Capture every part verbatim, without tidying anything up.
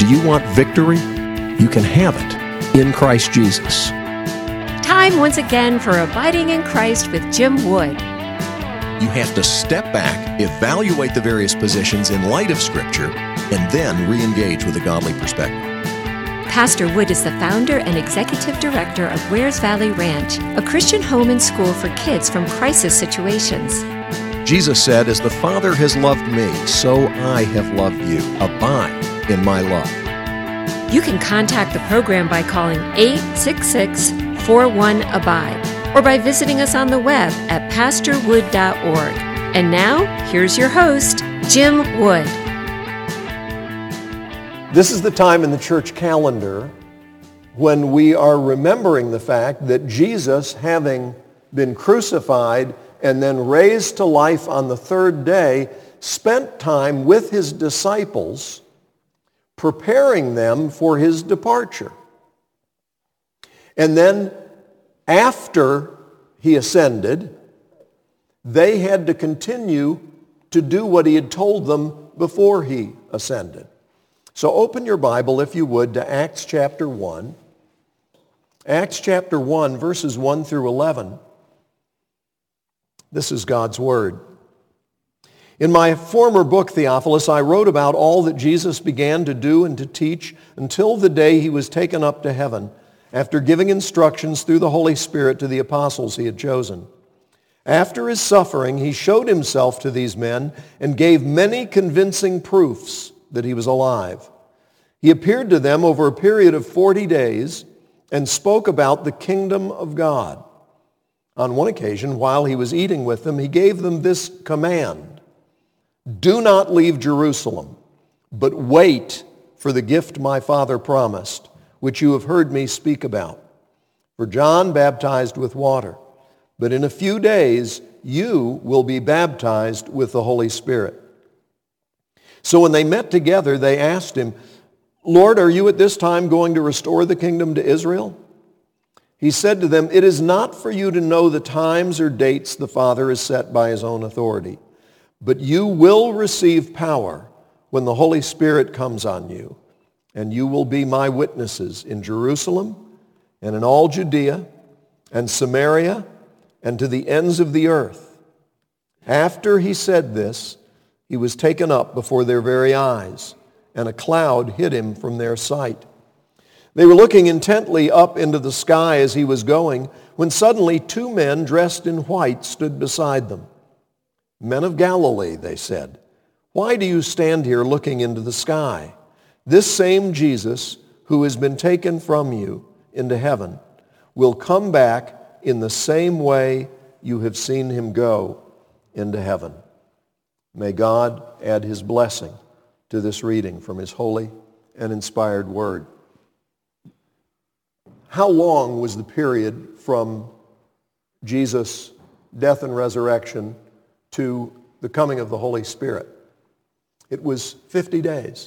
Do you want victory? You can have it in Christ Jesus. Time once again for Abiding in Christ with Jim Wood. You have to step back, evaluate the various positions in light of Scripture, and then re-engage with a godly perspective. Pastor Wood is the founder and executive director of Wares Valley Ranch, a Christian home and school for kids from crisis situations. Jesus said, "As the Father has loved me, so I have loved you. Abide in my love." You can contact the program by calling eight six six, four one, abide or by visiting us on the web at pastor wood dot org. And now, here's your host, Jim Wood. This is the time in the church calendar when we are remembering the fact that Jesus, having been crucified and then raised to life on the third day, spent time with his disciples preparing them for his departure. And then after he ascended, they had to continue to do what he had told them before he ascended. So open your Bible, if you would, to Acts chapter one. Acts chapter one, verses one through eleven. This is God's Word. In my former book, Theophilus, I wrote about all that Jesus began to do and to teach until the day he was taken up to heaven, after giving instructions through the Holy Spirit to the apostles he had chosen. After his suffering, he showed himself to these men and gave many convincing proofs that he was alive. He appeared to them over a period of forty days and spoke about the kingdom of God. On one occasion, while he was eating with them, he gave them this command: "Do not leave Jerusalem, but wait for the gift my Father promised, which you have heard me speak about. For John baptized with water, but in a few days you will be baptized with the Holy Spirit." So when they met together, they asked him, "Lord, are you at this time going to restore the kingdom to Israel?" He said to them, "It is not for you to know the times or dates the Father has set by his own authority, but you will receive power when the Holy Spirit comes on you, and you will be my witnesses in Jerusalem and in all Judea and Samaria and to the ends of the earth." After he said this, he was taken up before their very eyes, and a cloud hid him from their sight. They were looking intently up into the sky as he was going, when suddenly two men dressed in white stood beside them. "Men of Galilee," they said, "why do you stand here looking into the sky? This same Jesus who has been taken from you into heaven will come back in the same way you have seen him go into heaven." May God add his blessing to this reading from his holy and inspired word. How long was the period from Jesus' death and resurrection to the coming of the Holy Spirit? It was fifty days.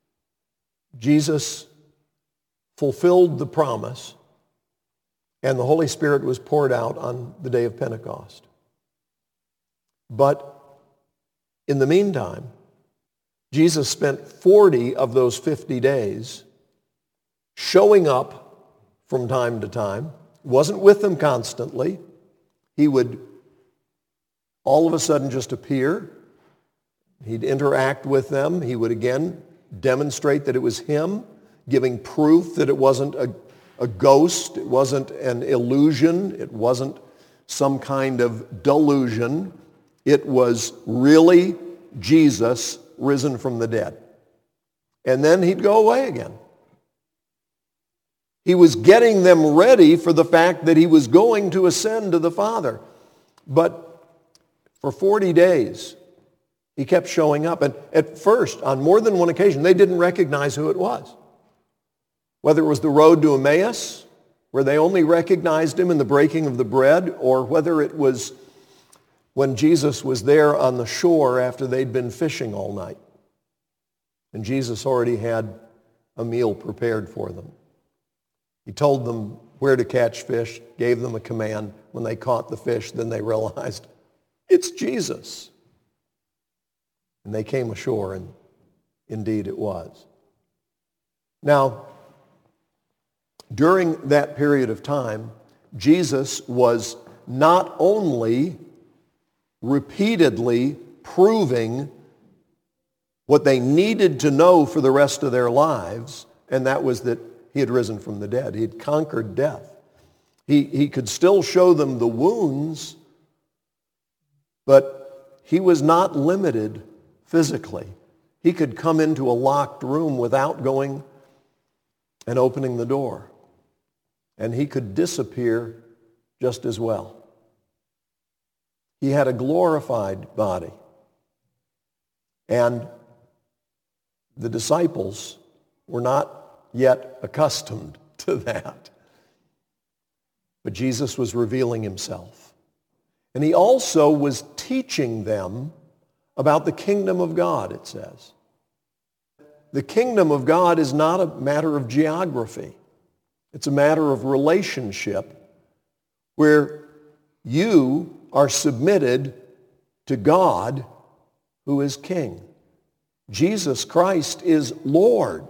Jesus fulfilled the promise, and the Holy Spirit was poured out on the day of Pentecost. But in the meantime, Jesus spent forty of those fifty days showing up from time to time. He wasn't with them constantly. He would all of a sudden just appear. He'd interact with them. He would again demonstrate that it was him, giving proof that it wasn't a, a ghost, it wasn't an illusion, it wasn't some kind of delusion. It was really Jesus risen from the dead. And then he'd go away again. He was getting them ready for the fact that he was going to ascend to the Father. But for forty days, he kept showing up. And at first, on more than one occasion, they didn't recognize who it was. Whether it was the road to Emmaus, where they only recognized him in the breaking of the bread, or whether it was when Jesus was there on the shore after they'd been fishing all night. And Jesus already had a meal prepared for them. He told them where to catch fish, gave them a command. When they caught the fish, then they realized, it's Jesus. And they came ashore, and indeed it was. Now, during that period of time, Jesus was not only repeatedly proving what they needed to know for the rest of their lives, and that was that he had risen from the dead. He had conquered death. He, he could still show them the wounds, but he was not limited physically. He could come into a locked room without going and opening the door, and he could disappear just as well. He had a glorified body, and the disciples were not yet accustomed to that. But Jesus was revealing himself. And he also was teaching them about the kingdom of God, it says. The kingdom of God is not a matter of geography. It's a matter of relationship where you are submitted to God who is King. Jesus Christ is Lord.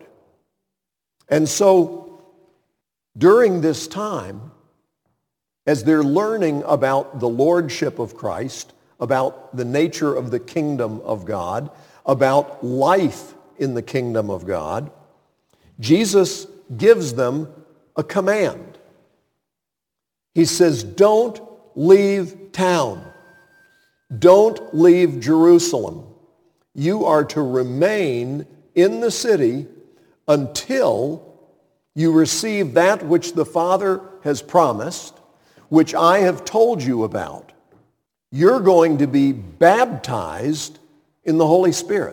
And so during this time, as they're learning about the lordship of Christ, about the nature of the kingdom of God, about life in the kingdom of God, Jesus gives them a command. He says, don't leave town. Don't leave Jerusalem. You are to remain in the city until you receive that which the Father has promised, which I have told you about. You're going to be baptized in the Holy Spirit.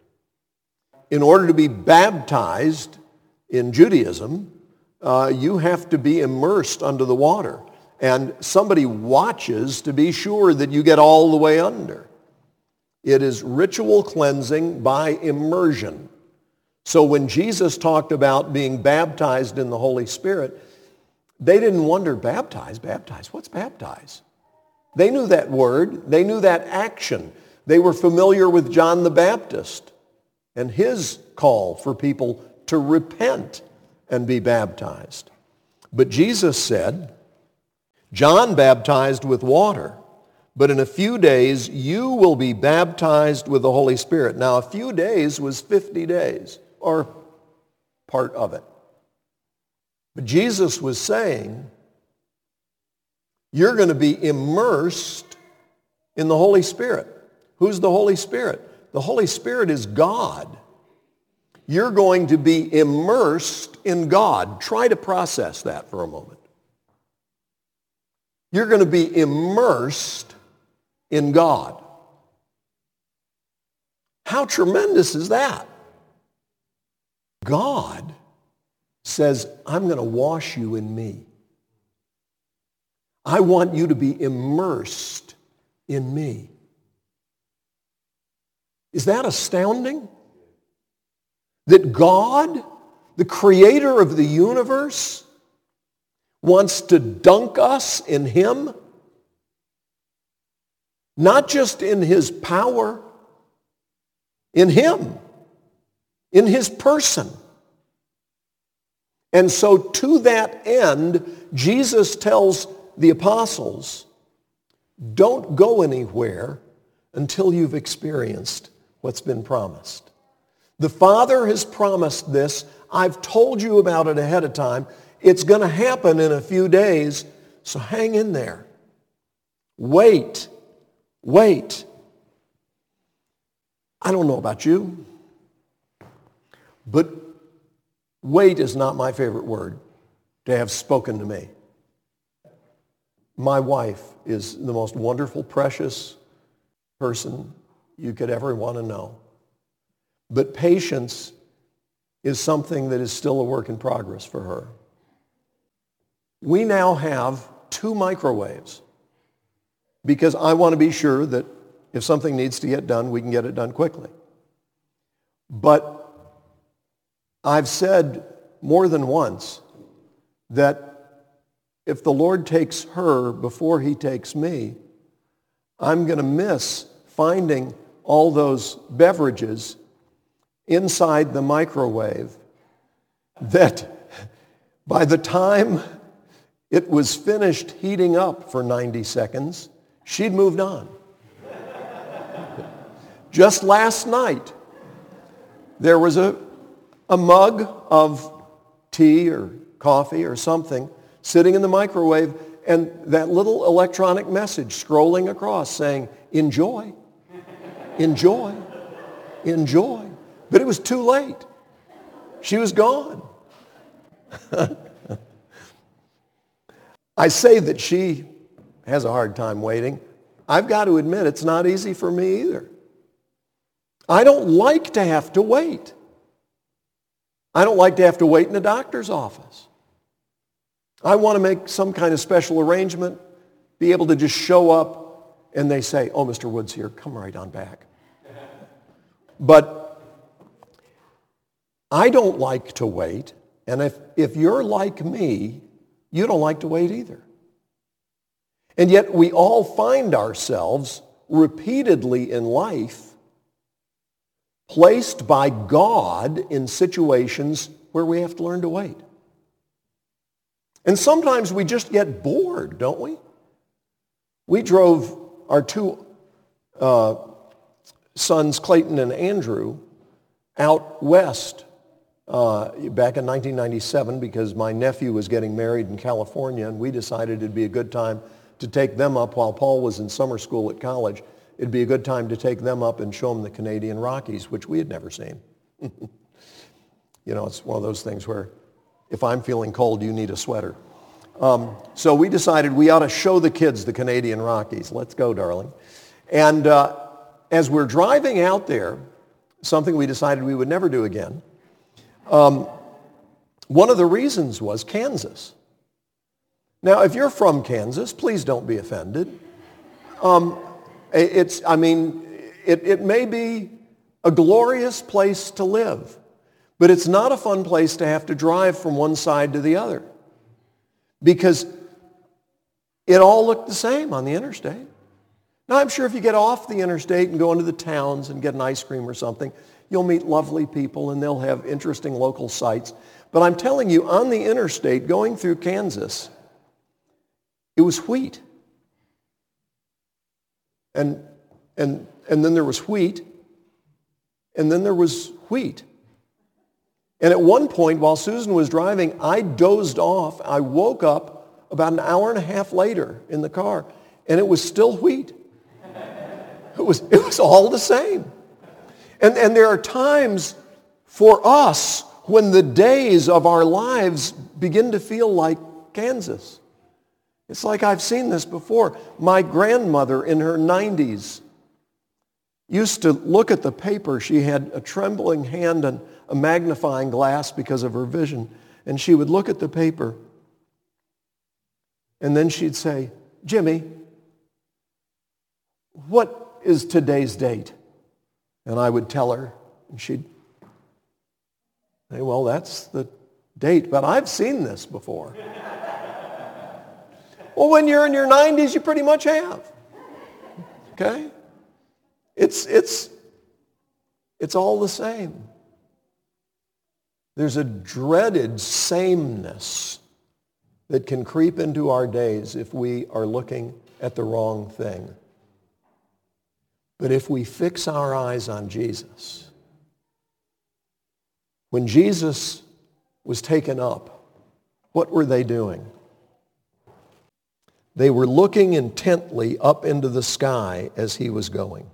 In order to be baptized in Judaism, uh, you have to be immersed under the water. And somebody watches to be sure that you get all the way under. It is ritual cleansing by immersion. So when Jesus talked about being baptized in the Holy Spirit, they didn't wonder, baptize, baptize, what's baptize? They knew that word. They knew that action. They were familiar with John the Baptist and his call for people to repent and be baptized. But Jesus said, John baptized with water, but in a few days you will be baptized with the Holy Spirit. Now, a few days was fifty days, or part of it. But Jesus was saying, you're going to be immersed in the Holy Spirit. Who's the Holy Spirit? The Holy Spirit is God. You're going to be immersed in God. Try to process that for a moment. You're going to be immersed in God. How tremendous is that? God says, I'm going to wash you in me. I want you to be immersed in me. Is that astounding? That God, the creator of the universe, wants to dunk us in him? Not just in his power, in him, in his person. And so to that end, Jesus tells the apostles, don't go anywhere until you've experienced what's been promised. The Father has promised this. I've told you about it ahead of time. It's going to happen in a few days, so hang in there. Wait. Wait. I don't know about you, but wait is not my favorite word to have spoken to me. My wife is the most wonderful, precious person you could ever want to know. But patience is something that is still a work in progress for her. We now have two microwaves because I want to be sure that if something needs to get done, we can get it done quickly. But I've said more than once that if the Lord takes her before he takes me, I'm going to miss finding all those beverages inside the microwave that by the time it was finished heating up for ninety seconds, she'd moved on. Just last night, there was a, a mug of tea or coffee or something sitting in the microwave, and that little electronic message scrolling across saying, enjoy, enjoy, enjoy. But it was too late. She was gone. I say that she has a hard time waiting. I've got to admit, it's not easy for me either. I don't like to have to wait. I don't like to have to wait in a doctor's office. I want to make some kind of special arrangement, be able to just show up, and they say, oh, Mister Wood's here, come right on back. But I don't like to wait, and if, if you're like me, you don't like to wait either. And yet we all find ourselves repeatedly in life placed by God in situations where we have to learn to wait. And sometimes we just get bored, don't we? We drove our two uh, sons, Clayton and Andrew, out west uh, back in nineteen ninety-seven because my nephew was getting married in California, and we decided it'd be a good time to take them up while Paul was in summer school at college. It'd be a good time to take them up and show them the Canadian Rockies, which we had never seen. You know, it's one of those things where if I'm feeling cold, you need a sweater. Um, so we decided we ought to show the kids the Canadian Rockies. Let's go, darling. And uh, as we're driving out there, something we decided we would never do again, um, one of the reasons was Kansas. Now, if you're from Kansas, please don't be offended. Um, it's, I mean, it, it may be a glorious place to live, but it's not a fun place to have to drive from one side to the other because it all looked the same on the interstate. Now, I'm sure if you get off the interstate and go into the towns and get an ice cream or something, you'll meet lovely people and they'll have interesting local sights. But I'm telling you, on the interstate going through Kansas, it was wheat. And, and, and then there was wheat. And then there was wheat. And at one point, while Susan was driving, I dozed off. I woke up about an hour and a half later in the car, and it was still wheat. It was, it was all the same. And, and there are times for us when the days of our lives begin to feel like Kansas. It's like I've seen this before. My grandmother in her nineties used to look at the paper. She had a trembling hand and a magnifying glass because of her vision. And she would look at the paper and then she'd say, Jimmy, what is today's date? And I would tell her, and she'd say, well, that's the date, but I've seen this before. Well, when you're in your nineties, you pretty much have. Okay? It's, it's, it's all the same. There's a dreaded sameness that can creep into our days if we are looking at the wrong thing. But if we fix our eyes on Jesus, when Jesus was taken up, what were they doing? They were looking intently up into the sky as he was going.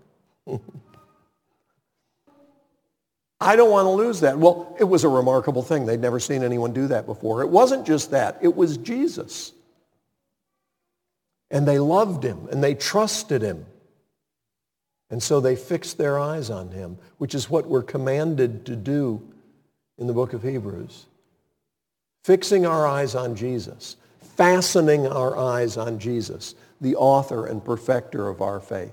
I don't want to lose that. Well, it was a remarkable thing. They'd never seen anyone do that before. It wasn't just that. It was Jesus. And they loved him, and they trusted him. And so they fixed their eyes on him, which is what we're commanded to do in the book of Hebrews. Fixing our eyes on Jesus. Fastening our eyes on Jesus, the author and perfecter of our faith.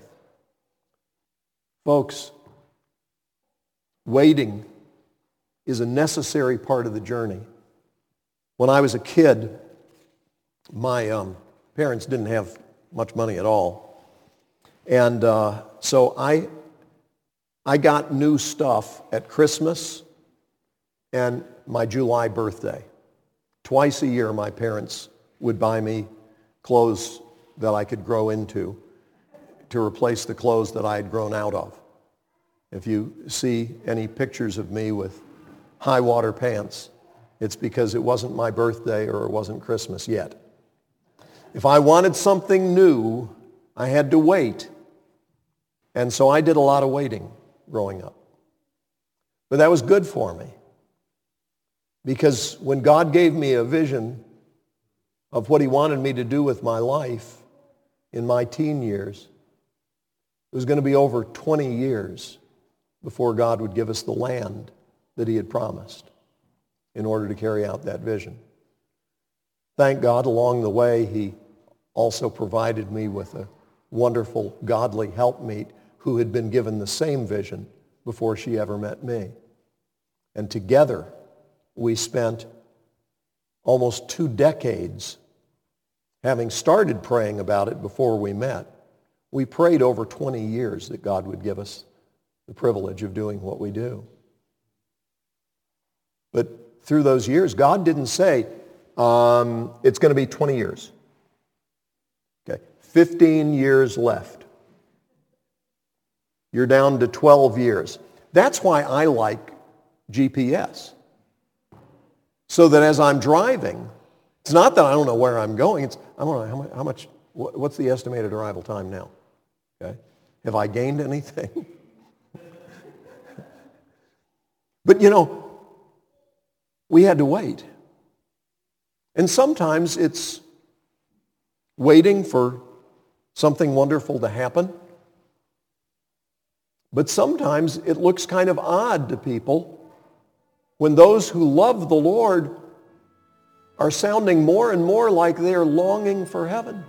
Folks, waiting is a necessary part of the journey. When I was a kid, my um, parents didn't have much money at all. And uh, so I, I got new stuff at Christmas and my July birthday. Twice a year, my parents would buy me clothes that I could grow into to replace the clothes that I had grown out of. If you see any pictures of me with high water pants, it's because it wasn't my birthday or it wasn't Christmas yet. If I wanted something new, I had to wait. And so I did a lot of waiting growing up. But that was good for me. Because when God gave me a vision of what he wanted me to do with my life in my teen years, it was going to be over twenty years before God would give us the land that he had promised in order to carry out that vision. Thank God, along the way, he also provided me with a wonderful, godly helpmeet who had been given the same vision before she ever met me. And together, we spent almost two decades, having started praying about it before we met. We prayed over twenty years that God would give us the privilege of doing what we do. But through those years, God didn't say, um, it's going to be twenty years. Okay, fifteen years left. You're down to twelve years. That's why I like G P S. So that as I'm driving, it's not that I don't know where I'm going. It's, I don't know, how much, how much what's the estimated arrival time now? Okay, have I gained anything? But you know, we had to wait. And sometimes it's waiting for something wonderful to happen. But sometimes it looks kind of odd to people when those who love the Lord are sounding more and more like they're longing for heaven.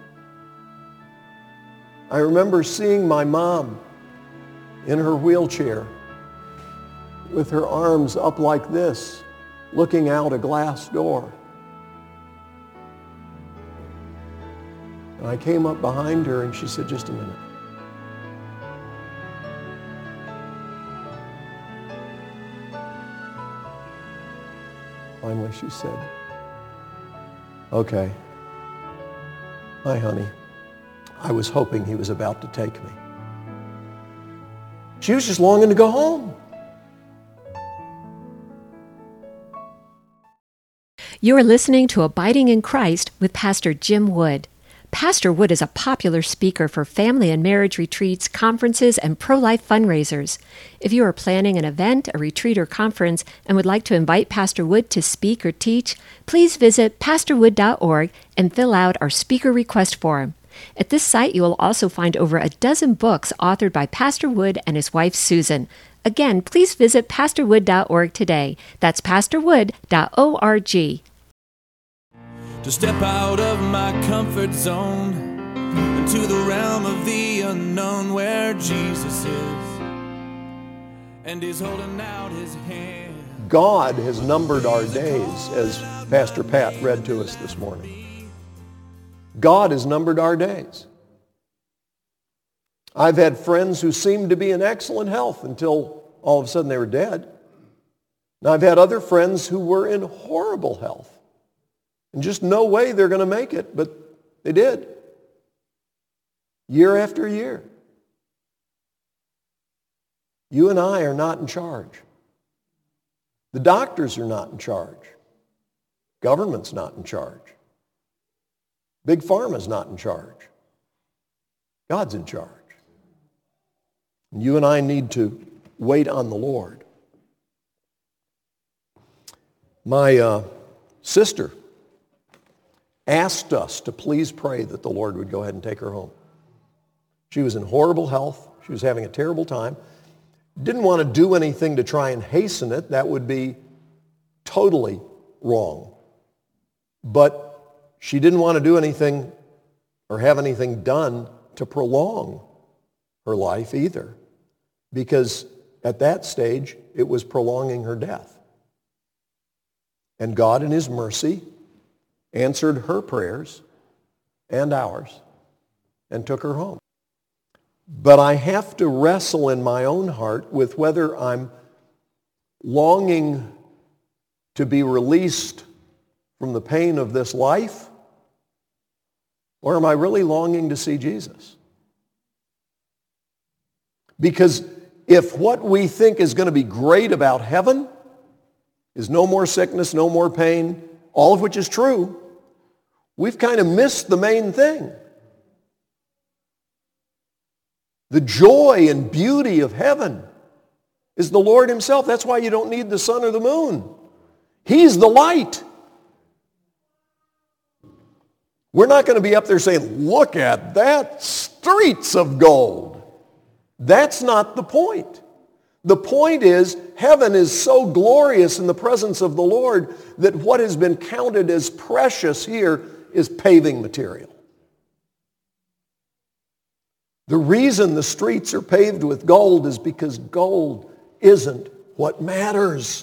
I remember seeing my mom in her wheelchair with her arms up like this, looking out a glass door. And I came up behind her and she said, just a minute. Finally she said, okay, hi honey, I was hoping he was about to take me. She was just longing to go home. You are listening to Abiding in Christ with Pastor Jim Wood. Pastor Wood is a popular speaker for family and marriage retreats, conferences, and pro-life fundraisers. If you are planning an event, a retreat, or conference and would like to invite Pastor Wood to speak or teach, please visit pastor wood dot org and fill out our speaker request form. At this site, you will also find over a dozen books authored by Pastor Wood and his wife, Susan. Again, please visit pastor wood dot org today. That's pastor wood dot org. To step out of my comfort zone into the realm of the unknown where Jesus is and he's holding out his hand. God has numbered our days, as Pastor Pat read to us this morning. God has numbered our days. I've had friends who seemed to be in excellent health until all of a sudden they were dead. And I've had other friends who were in horrible health. And just no way they're going to make it, but they did. Year after year. You and I are not in charge. The doctors are not in charge. Government's not in charge. Big Pharma's not in charge. God's in charge. And you and I need to wait on the Lord. My uh, sister asked us to please pray that the Lord would go ahead and take her home. She was in horrible health. She was having a terrible time. Didn't want to do anything to try and hasten it. That would be totally wrong. But she didn't want to do anything or have anything done to prolong her life either, because at that stage, it was prolonging her death. And God, in his mercy, answered her prayers and ours and took her home. But I have to wrestle in my own heart with whether I'm longing to be released from the pain of this life? Or am I really longing to see Jesus? Because if what we think is going to be great about heaven is no more sickness, no more pain, all of which is true, we've kind of missed the main thing. The joy and beauty of heaven is the Lord himself. That's why you don't need the sun or the moon. He's the light. We're not going to be up there saying, look at that, streets of gold. That's not the point. The point is, heaven is so glorious in the presence of the Lord that what has been counted as precious here is paving material. The reason the streets are paved with gold is because gold isn't what matters.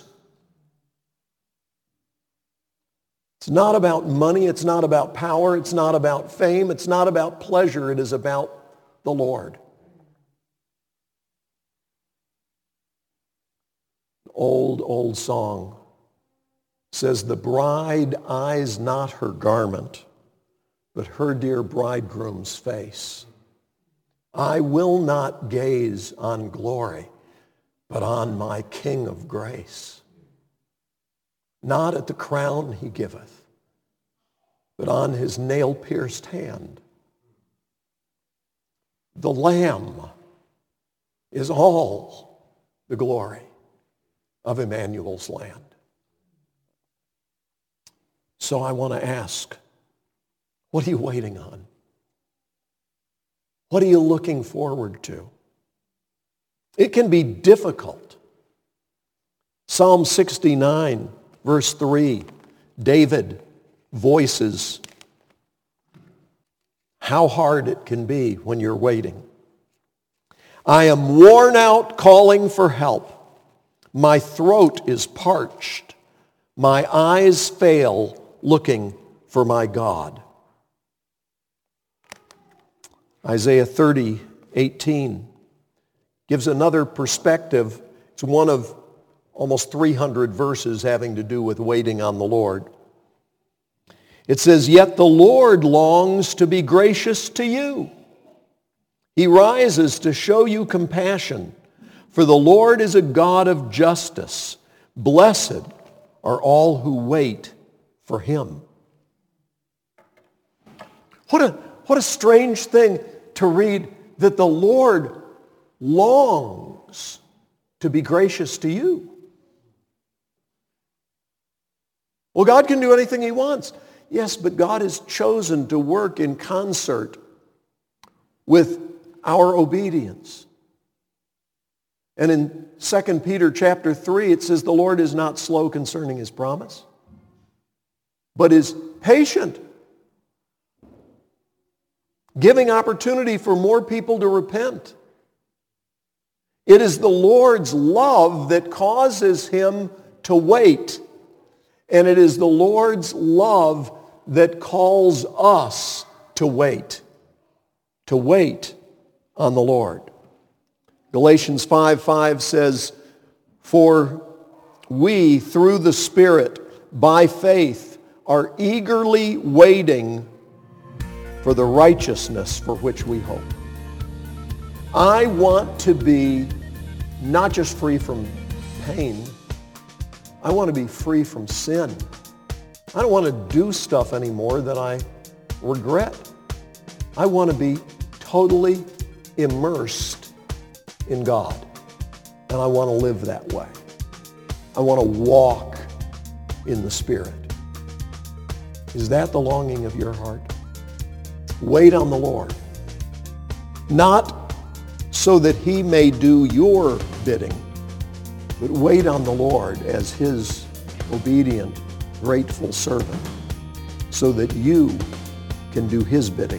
It's not about money, it's not about power, it's not about fame, it's not about pleasure, it is about the Lord. Old, old song says, the bride eyes not her garment, but her dear bridegroom's face. I will not gaze on glory, but on my King of grace. Not at the crown he giveth, but on his nail-pierced hand. The Lamb is all the glory of Emmanuel's land. So I want to ask, what are you waiting on? What are you looking forward to? It can be difficult. Psalm sixty-nine, verse three, David voices how hard it can be when you're waiting. I am worn out calling for help. My throat is parched. My eyes fail looking for my God. Isaiah thirty, eighteen gives another perspective. It's one of almost three hundred verses having to do with waiting on the Lord. It says, yet the Lord longs to be gracious to you. He rises to show you compassion. For the Lord is a God of justice. Blessed are all who wait for him. What a, what a strange thing to read that the Lord longs to be gracious to you. Well, God can do anything he wants. Yes, but God has chosen to work in concert with our obedience. And in Second Peter chapter three, it says the Lord is not slow concerning his promise, but is patient, giving opportunity for more people to repent. It is the Lord's love that causes him to wait. And it is the Lord's love that calls us to wait, to wait on the Lord. Galatians five five says, for we, through the Spirit, by faith, are eagerly waiting for the righteousness for which we hope. I want to be not just free from pain, I want to be free from sin. I don't want to do stuff anymore that I regret. I want to be totally immersed in God. And I want to live that way. I want to walk in the Spirit. Is that the longing of your heart? Wait on the Lord. Not so that he may do your bidding, but wait on the Lord as his obedient, grateful servant so that you can do his bidding.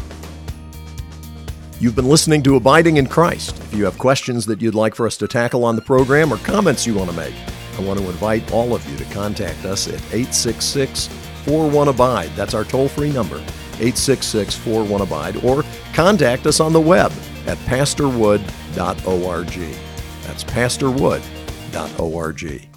You've been listening to Abiding in Christ. If you have questions that you'd like for us to tackle on the program or comments you want to make, I want to invite all of you to contact us at eight six six, four one, abide. That's our toll-free number, eight six six, four one, abide, or contact us on the web at pastor wood dot org. That's pastor wood dot org.